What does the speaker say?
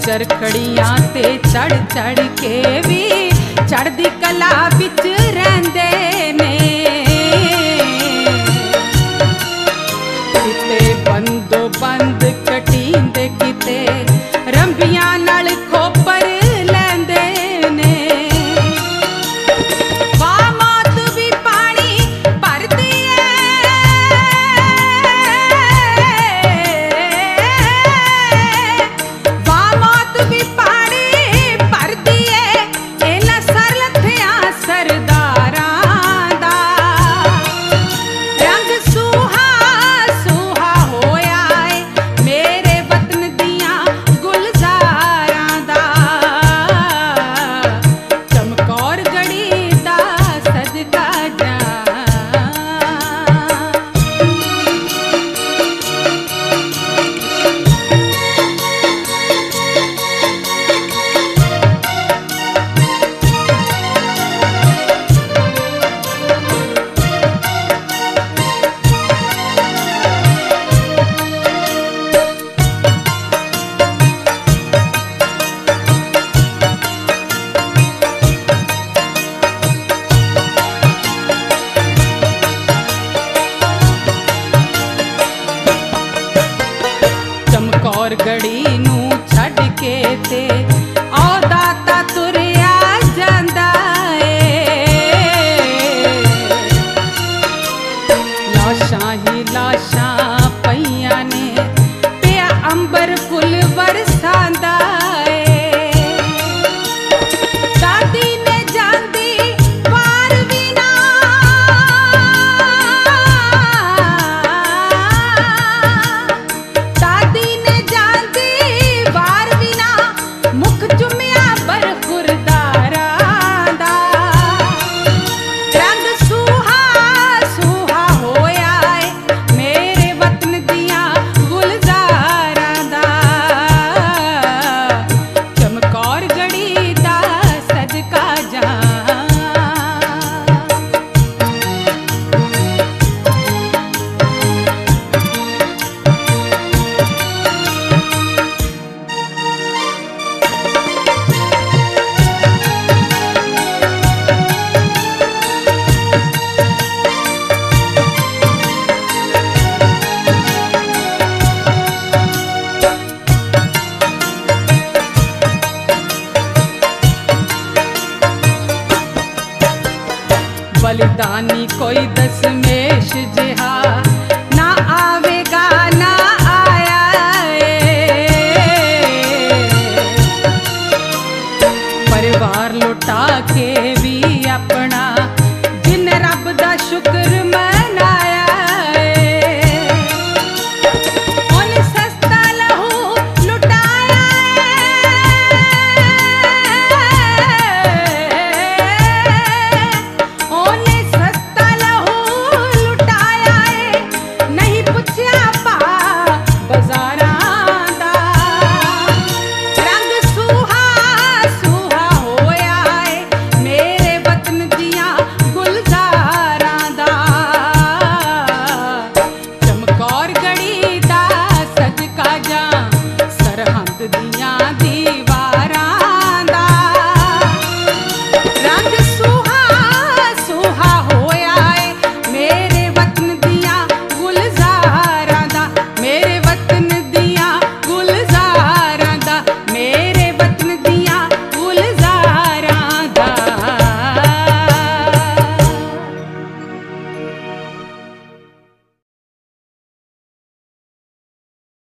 चरखड़ियां ते चढ़ चढ़ के भी चढ़दी कला विच रहिंदे ने। किते बंदो बंद कटींदे किते रंबियां नाल खोपर लैंदे ने। वाह मौत भी पानी भरदी है, वाह मौत भी पानी भरदी है इन्हां सरलथियां सरदारां दा। रंग सूहा सूहा होया है मेरे वतन दियां गुलजारां दा। चमकौर गढ़ी दा सदका जा। चमकौर गढ़ी नूं छड्ड के ते औ दाता तुरिया जांदा ए। लाशां ही लाशां पईयां ने पिया अंबर फुल बरसांदा ए। दादी ने जांदी वार भी ना, दादी ने जांदी वार भी ना मुख चुमिया पर खुरदारां दा। रंग सूहा सूहा होया है मेरे वतन दियां गुलजारां दा। चमकौर गढ़ी दा सदका जा। बलिदानी कोई दशमेश जिहा ना आवेगा ना आया ए। परिवार लुटा के भी अपना